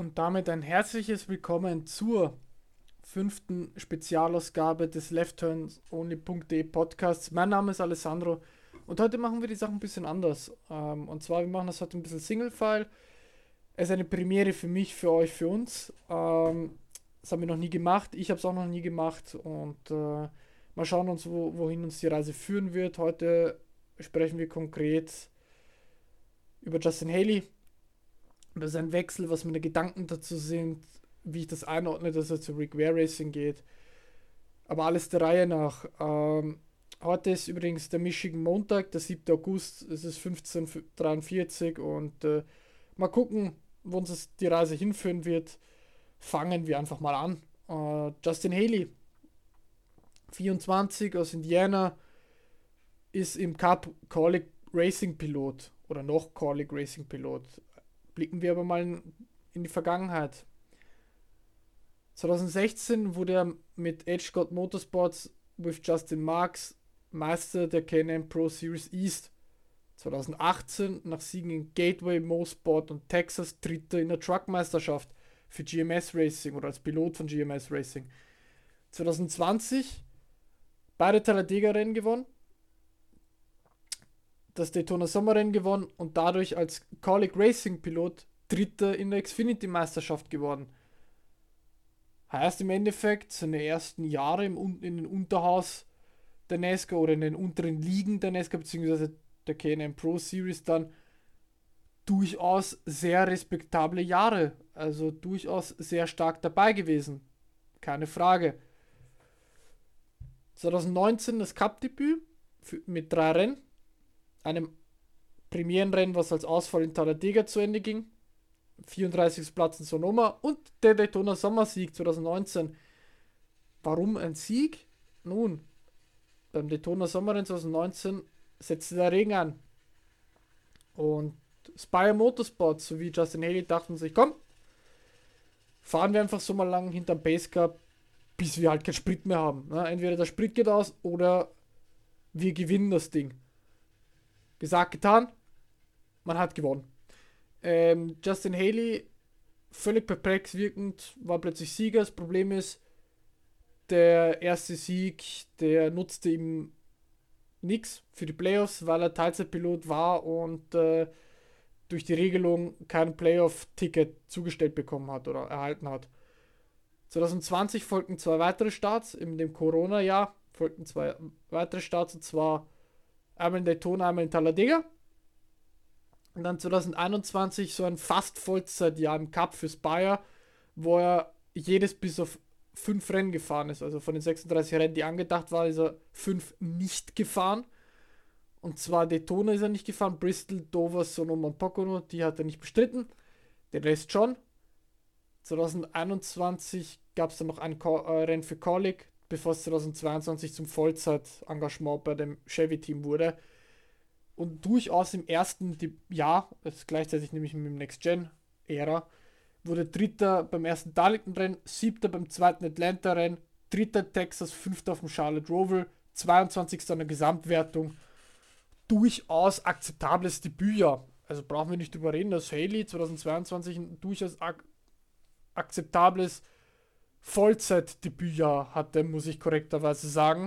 Und damit ein herzliches Willkommen zur fünften Spezialausgabe des LeftTurnsOnly.de Podcasts. Mein Name ist Alessandro und heute machen wir die Sache ein bisschen anders. Und zwar, wir machen das heute ein bisschen Single-File. Es ist eine Premiere für mich, für euch, für uns. Das haben wir noch nie gemacht. Ich habe es auch noch nie gemacht. Und mal schauen uns, wohin uns die Reise führen wird. Heute sprechen wir konkret über Justin Haley, über seinen Wechsel, was meine Gedanken dazu sind, wie ich das einordne, dass er zu Rick Ware Racing geht. Aber alles der Reihe nach. Heute ist übrigens der Michigan Montag, der 7. August, es ist 15:43 und mal gucken, wo uns die Reise hinführen wird. Fangen wir einfach mal an. Justin Haley, 24 aus Indiana, ist im Cup Kaulig Racing Pilot oder noch Kaulig Racing Pilot. Blicken wir aber mal in die Vergangenheit. 2016 wurde er mit Edge God Motorsports with Justin Marks Meister der Can-Am Pro Series East. 2018 nach Siegen in Gateway, Mosport und Texas Dritter in der Truckmeisterschaft für GMS Racing oder als Pilot von GMS Racing. 2020 beide Talladega-Rennen gewonnen, das Daytona Sommerrennen gewonnen und dadurch als Kaulig Racing Pilot Dritter in der Xfinity Meisterschaft geworden. Heißt im Endeffekt, seine ersten Jahre in den Unterhaus der NASCAR oder in den unteren Ligen der NASCAR bzw. der Can-Am Pro Series dann durchaus sehr respektable Jahre. Also durchaus sehr stark dabei gewesen. Keine Frage. 2019 das Cup-Debüt mit 3 Rennen. Einem Premierenrennen, was als Ausfall in Talladega zu Ende ging. 34. Platz in Sonoma und der Daytona Sommersieg 2019. Warum ein Sieg? Nun, beim Daytona Sommerrennen 2019 setzte der Regen an. Und Spire Motorsport sowie Justin Haley dachten sich, komm, fahren wir einfach so mal lang hinterm Pace Cup, bis wir halt keinen Sprit mehr haben. Entweder der Sprit geht aus oder wir gewinnen das Ding. Gesagt, getan, man hat gewonnen. Justin Haley, völlig perplex wirkend, war plötzlich Sieger. Das Problem ist, der erste Sieg, der nutzte ihm nichts für die Playoffs, weil er Teilzeitpilot war und durch die Regelung kein Playoff-Ticket zugestellt bekommen hat oder erhalten hat. 2020 folgten 2 weitere Starts, in dem Corona-Jahr folgten 2 weitere Starts, und zwar einmal in Daytona, einmal in Talladega. Und dann 2021 so ein fast Vollzeitjahr im Cup für Spire, wo er jedes bis auf 5 Rennen gefahren ist. Also von den 36 Rennen, die angedacht waren, ist er 5 nicht gefahren. Und zwar Daytona ist er nicht gefahren, Bristol, Dover, Sonoma und Pocono, die hat er nicht bestritten. Den Rest schon. 2021 gab es dann noch ein Rennen für Kaulig, bevor es 2022 zum Vollzeitengagement bei dem Chevy-Team wurde. Und durchaus im ersten Jahr, das ist gleichzeitig nämlich mit dem Next-Gen-Ära, wurde Dritter beim ersten Darlington-Rennen, 7. beim zweiten Atlanta-Rennen, 3. Texas, 5. auf dem Charlotte Roval, 22. an der Gesamtwertung. Durchaus akzeptables Debütjahr. Also brauchen wir nicht drüber reden, dass Haley 2022 ein durchaus akzeptables Vollzeit-Debütjahr hatte, muss ich korrekterweise sagen.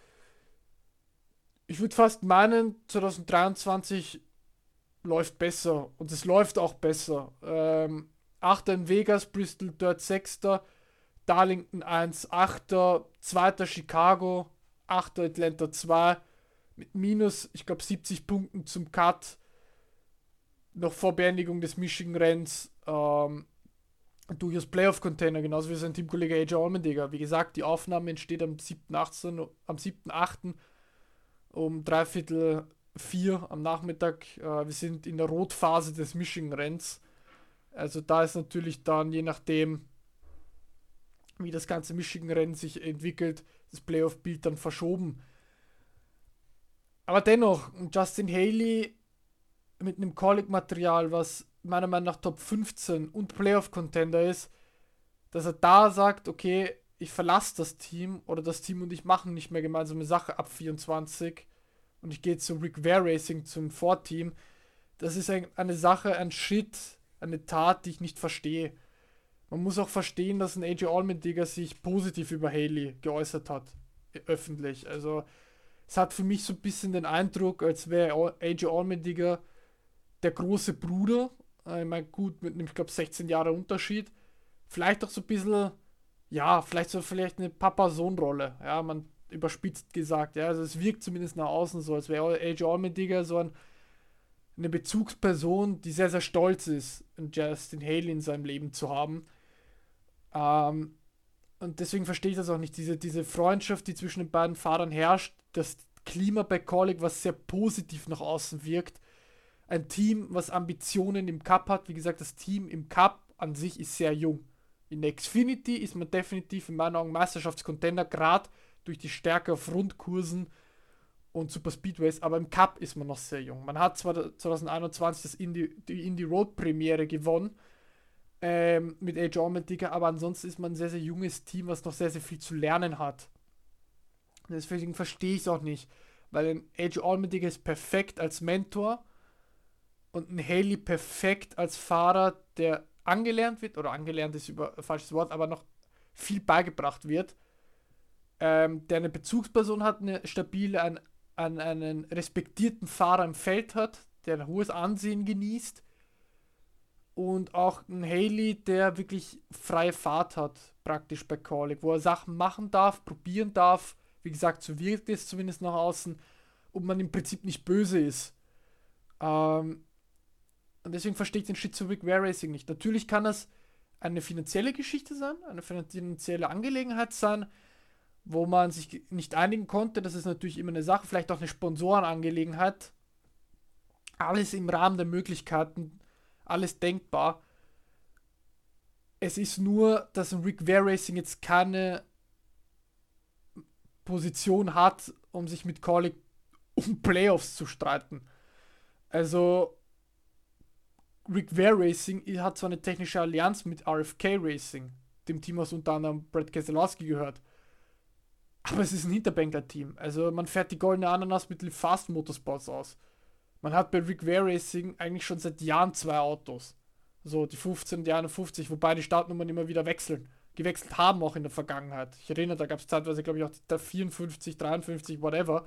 Ich würde fast meinen, 2023 läuft besser und es läuft auch besser. 8. in Vegas, Bristol Dirt 6. Darlington 1, 8. 2. Chicago, 8. Atlanta 2 mit minus, ich glaube 70 Punkten zum Cut, noch vor Beendigung des Michigan-Renns, durchaus Playoff-Container, genauso wie sein Teamkollege AJ Allmendinger. Wie gesagt, die Aufnahme entsteht am 7.8. Um 3:45 am Nachmittag. Wir sind in der Rotphase des Michigan-Renns. Also da ist natürlich dann, je nachdem, wie das ganze Michigan-Rennen sich entwickelt, das Playoff-Bild dann verschoben. Aber dennoch, Justin Haley mit einem Kaulig-Material, was meiner Meinung nach Top 15 und Playoff-Contender ist, dass er da sagt, okay, ich verlasse das Team oder das Team und ich machen nicht mehr gemeinsame Sache ab 24 und ich gehe zum Rick Ware Racing, zum Vorteam. Das ist eine Sache, ein Schritt, eine Tat, die ich nicht verstehe. Man muss auch verstehen, dass ein AJ Allmendinger sich positiv über Haley geäußert hat, öffentlich. Also es hat für mich so ein bisschen den Eindruck, als wäre AJ Allmendinger der große Bruder. Ich meine, gut, mit einem, ich glaube, 16 Jahre Unterschied. Vielleicht auch so ein bisschen, ja, vielleicht eine Papa-Sohn-Rolle. Ja, man überspitzt gesagt. Ja, also es wirkt zumindest nach außen so, als wäre AJ Allmendinger so eine Bezugsperson, die sehr, sehr stolz ist, einen Justin Haley in seinem Leben zu haben. Ähm, und deswegen verstehe ich das auch nicht. Diese Freundschaft, die zwischen den beiden Fahrern herrscht, das Klima bei Kaulig, was sehr positiv nach außen wirkt. Ein Team, was Ambitionen im Cup hat. Wie gesagt, das Team im Cup an sich ist sehr jung. In der Xfinity ist man definitiv in meinen Augen Meisterschaftscontender, gerade durch die Stärke auf Rundkursen und Super Speedways, aber im Cup ist man noch sehr jung. Man hat zwar 2021 die Indie Road Premiere gewonnen, mit AJ Allmendinger, aber ansonsten ist man ein sehr, sehr junges Team, was noch sehr, sehr viel zu lernen hat. Deswegen verstehe ich es auch nicht, weil ein AJ Allmendinger ist perfekt als Mentor und ein Haley perfekt als Fahrer, der angelernt wird, oder angelernt ist über falsches Wort, aber noch viel beigebracht wird, der eine Bezugsperson hat, eine stabile, einen respektierten Fahrer im Feld hat, der ein hohes Ansehen genießt und auch ein Haley, der wirklich freie Fahrt hat, praktisch bei Kaulig, wo er Sachen machen darf, probieren darf, wie gesagt, so wirkt es zumindest nach außen und man im Prinzip nicht böse ist. Und deswegen verstehe ich den Shit zu Rick Ware Racing nicht. Natürlich kann das eine finanzielle Geschichte sein, eine finanzielle Angelegenheit sein, wo man sich nicht einigen konnte. Das ist natürlich immer eine Sache, vielleicht auch eine Sponsorenangelegenheit. Alles im Rahmen der Möglichkeiten, alles denkbar. Es ist nur, dass ein Rick Ware Racing jetzt keine Position hat, um sich mit Kaulig um Playoffs zu streiten. Also Rick Ware Racing hat zwar eine technische Allianz mit RFK Racing, dem Team, was unter anderem Brad Keselowski gehört, aber es ist ein Hinterbänkler-Team. Also man fährt die goldene Ananas mit Fast Motorsports aus. Man hat bei Rick Ware Racing eigentlich schon seit Jahren zwei Autos. So die 15 und die 51, wobei die Startnummern immer wieder gewechselt haben auch in der Vergangenheit. Ich erinnere, da gab es zeitweise, glaube ich, auch der 54, 53, whatever.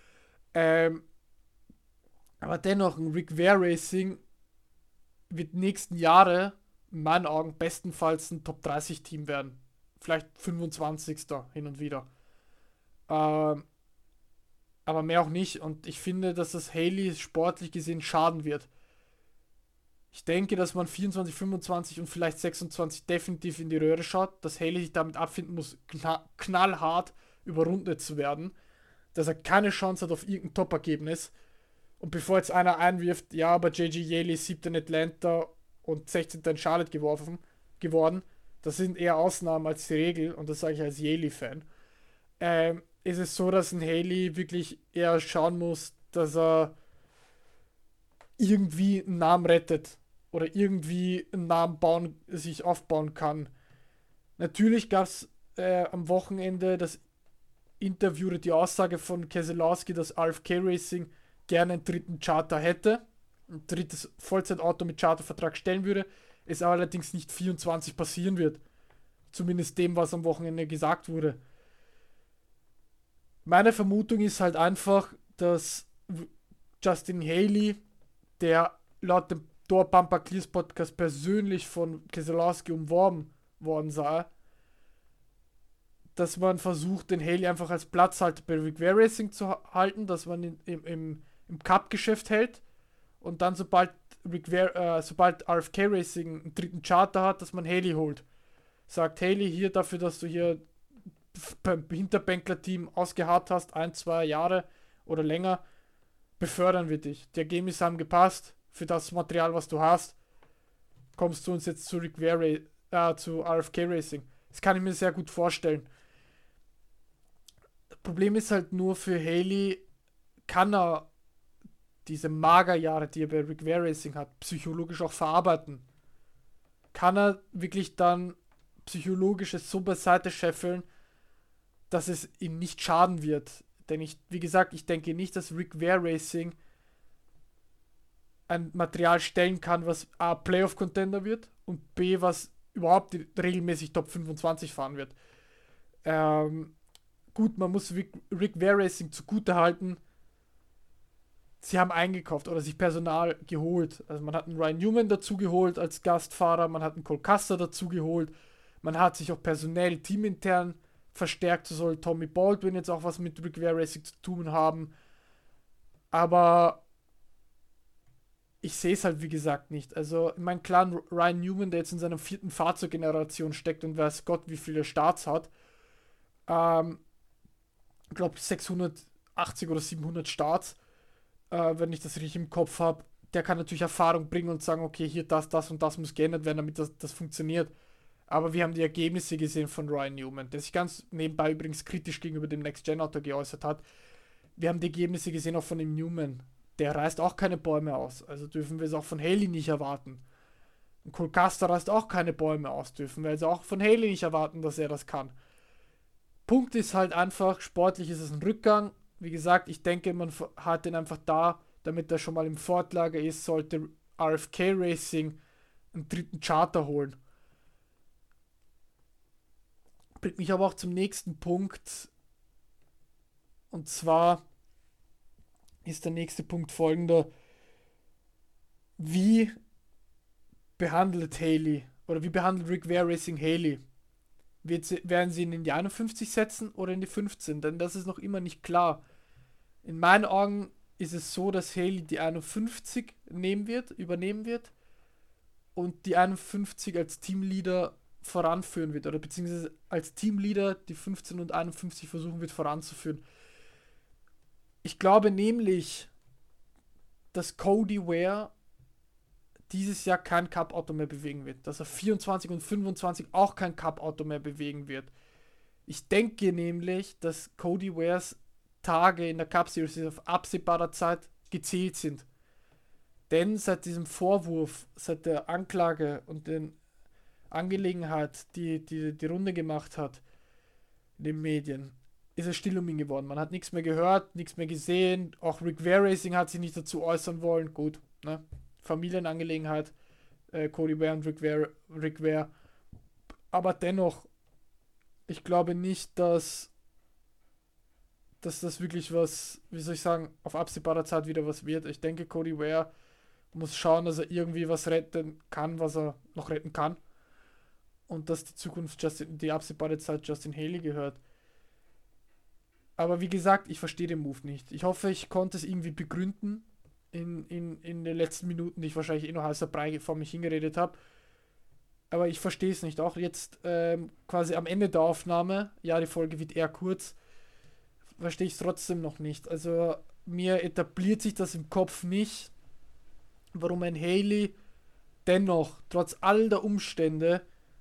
Aber dennoch, ein Rick Ware Racing wird nächsten Jahre in meinen Augen bestenfalls ein Top 30 Team werden. Vielleicht 25. hin und wieder. Aber mehr auch nicht. Und ich finde, dass das Haley sportlich gesehen schaden wird. Ich denke, dass man 24, 25 und vielleicht 26 definitiv in die Röhre schaut, dass Haley sich damit abfinden muss, knallhart überrundet zu werden, dass er keine Chance hat auf irgendein Top-Ergebnis. Und bevor jetzt einer einwirft, ja, aber JJ Yeley ist 7. in Atlanta und 16. in Charlotte geworden, das sind eher Ausnahmen als die Regel, und das sage ich als Yeley-Fan, ist es so, dass ein Haley wirklich eher schauen muss, dass er irgendwie einen Namen rettet oder irgendwie einen Namen sich aufbauen kann. Natürlich gab es am Wochenende das Interview oder die Aussage von Keselowski, dass RFK Racing gerne einen dritten Charter hätte, ein drittes Vollzeitauto mit Chartervertrag stellen würde, es allerdings nicht 24 passieren wird. Zumindest dem, was am Wochenende gesagt wurde. Meine Vermutung ist halt einfach, dass Justin Haley, der laut dem Door Bumper Clears Podcast persönlich von Keselowski umworben worden sei, dass man versucht, den Haley einfach als Platzhalter bei Rick Ware Racing zu halten, dass man ihn im Cup-Geschäft hält und dann, sobald RFK Racing einen dritten Charter hat, dass man Haley holt. Sagt Haley hier dafür, dass du hier beim Hinterbänkler-Team ausgeharrt hast, 1-2 Jahre oder länger, befördern wir dich. Die Ergebnisse haben gepasst für das Material, was du hast. Kommst du uns jetzt zu zu RFK Racing. Das kann ich mir sehr gut vorstellen. Das Problem ist halt nur für Haley, kann er diese Magerjahre, die er bei Rick Ware Racing hat, psychologisch auch verarbeiten. Kann er wirklich dann psychologisch es so beiseite scheffeln, dass es ihm nicht schaden wird. Denn wie gesagt, ich denke nicht, dass Rick Ware Racing ein Material stellen kann, was A, Playoff-Contender wird und B, was überhaupt regelmäßig Top 25 fahren wird. Gut, man muss Rick Ware Racing zugute halten. Sie haben eingekauft oder sich Personal geholt. Also man hat einen Ryan Newman dazu geholt als Gastfahrer, man hat einen Cole Custer dazu geholt, man hat sich auch personell teamintern verstärkt. So soll Tommy Baldwin jetzt auch was mit Rick Ware Racing zu tun haben. Aber ich sehe es halt wie gesagt nicht. Also in meinem Clan Ryan Newman, der jetzt in seiner 4. Fahrzeuggeneration steckt und weiß Gott, wie viele Starts hat, ich glaube 680 oder 700 Starts, wenn ich das richtig im Kopf habe, der kann natürlich Erfahrung bringen und sagen, okay, hier das und das muss geändert werden, damit das funktioniert. Aber wir haben die Ergebnisse gesehen von Ryan Newman, der sich ganz nebenbei übrigens kritisch gegenüber dem Next-Gen-Auto geäußert hat. Wir haben die Ergebnisse gesehen auch von dem Newman. Der reißt auch keine Bäume aus. Also dürfen wir es auch von Haley nicht erwarten. Und Cole Custer reißt auch keine Bäume aus. Dürfen wir also auch von Haley nicht erwarten, dass er das kann. Punkt ist halt einfach, sportlich ist es ein Rückgang. Wie gesagt, ich denke, man hat den einfach da, damit er schon mal im Fortlager ist, sollte RFK Racing einen 3. Charter holen. Bringt mich aber auch zum nächsten Punkt. Und zwar ist der nächste Punkt folgender. Wie behandelt Haley oder wie behandelt Rick Ware Racing Haley? Werden sie ihn in die 51 setzen oder in die 15? Denn das ist noch immer nicht klar. In meinen Augen ist es so, dass Haley die 51 übernehmen wird und die 51 als Teamleader voranführen wird oder beziehungsweise als Teamleader die 15 und 51 versuchen wird voranzuführen. Ich glaube nämlich, dass Cody Ware dieses Jahr kein Cup-Auto mehr bewegen wird. Dass er 24 und 25 auch kein Cup-Auto mehr bewegen wird. Ich denke nämlich, dass Cody Wares Tage in der Cup Series auf absehbarer Zeit gezählt sind. Denn seit diesem Vorwurf, seit der Anklage und der Angelegenheit, die Runde gemacht hat in den Medien, ist es still um ihn geworden. Man hat nichts mehr gehört, nichts mehr gesehen. Auch Rick Ware Racing hat sich nicht dazu äußern wollen. Gut, ne? Familienangelegenheit. Cody Ware und Rick Ware. Aber dennoch, ich glaube nicht, dass das wirklich was, wie soll ich sagen, auf absehbarer Zeit wieder was wird. Ich denke, Cody Ware muss schauen, dass er irgendwie was retten kann, was er noch retten kann. Und dass die Zukunft, die absehbare Zeit Justin Haley gehört. Aber wie gesagt, ich verstehe den Move nicht. Ich hoffe, ich konnte es irgendwie begründen in den letzten Minuten, die ich wahrscheinlich noch heißer Brei vor mich hingeredet habe. Aber ich verstehe es nicht. Auch jetzt quasi am Ende der Aufnahme, ja, die Folge wird eher kurz, verstehe ich es trotzdem noch nicht. Also mir etabliert sich das im Kopf nicht, warum ein Haley dennoch, trotz all der Umstände,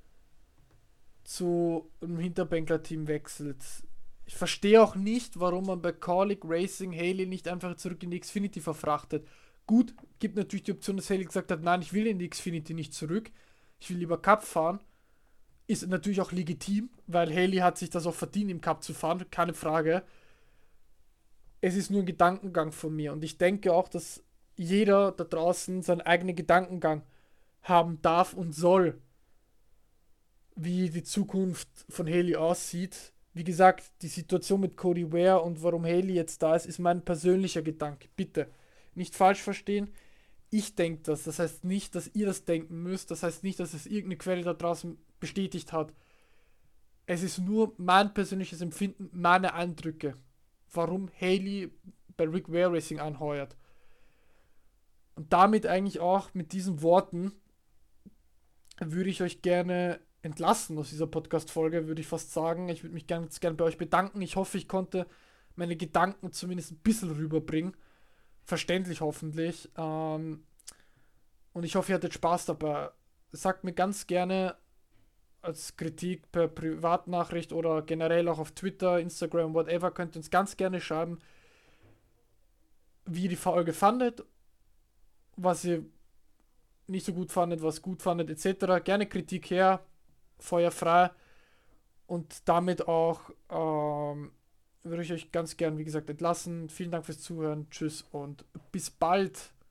zu einem Hinterbänkler-Team wechselt. Ich verstehe auch nicht, warum man bei Kaulig Racing Haley nicht einfach zurück in die Xfinity verfrachtet. Gut, gibt natürlich die Option, dass Haley gesagt hat, nein, ich will in die Xfinity nicht zurück. Ich will lieber Cup fahren. Ist natürlich auch legitim, weil Haley hat sich das auch verdient, im Cup zu fahren, keine Frage. Es ist nur ein Gedankengang von mir und ich denke auch, dass jeder da draußen seinen eigenen Gedankengang haben darf und soll, wie die Zukunft von Haley aussieht. Wie gesagt, die Situation mit Cody Ware und warum Haley jetzt da ist mein persönlicher Gedanke. Bitte nicht falsch verstehen. Ich denke das. Das heißt nicht, dass ihr das denken müsst. Das heißt nicht, dass es irgendeine Quelle da draußen bestätigt hat. Es ist nur mein persönliches Empfinden, meine Eindrücke, warum Haley bei Rick Ware Racing anheuert. Und damit eigentlich auch mit diesen Worten würde ich euch gerne entlassen aus dieser Podcast-Folge, würde ich fast sagen. Ich würde mich ganz gerne bei euch bedanken. Ich hoffe, ich konnte meine Gedanken zumindest ein bisschen rüberbringen. Verständlich hoffentlich. Und ich hoffe, ihr hattet Spaß dabei. Sagt mir ganz gerne als Kritik per Privatnachricht oder generell auch auf Twitter, Instagram, whatever, könnt ihr uns ganz gerne schreiben, wie ihr die Folge fandet, was ihr nicht so gut fandet, was gut fandet, etc. Gerne Kritik her, Feuer frei. Und damit auch würde ich euch ganz gern, wie gesagt, entlassen. Vielen Dank fürs Zuhören. Tschüss und bis bald.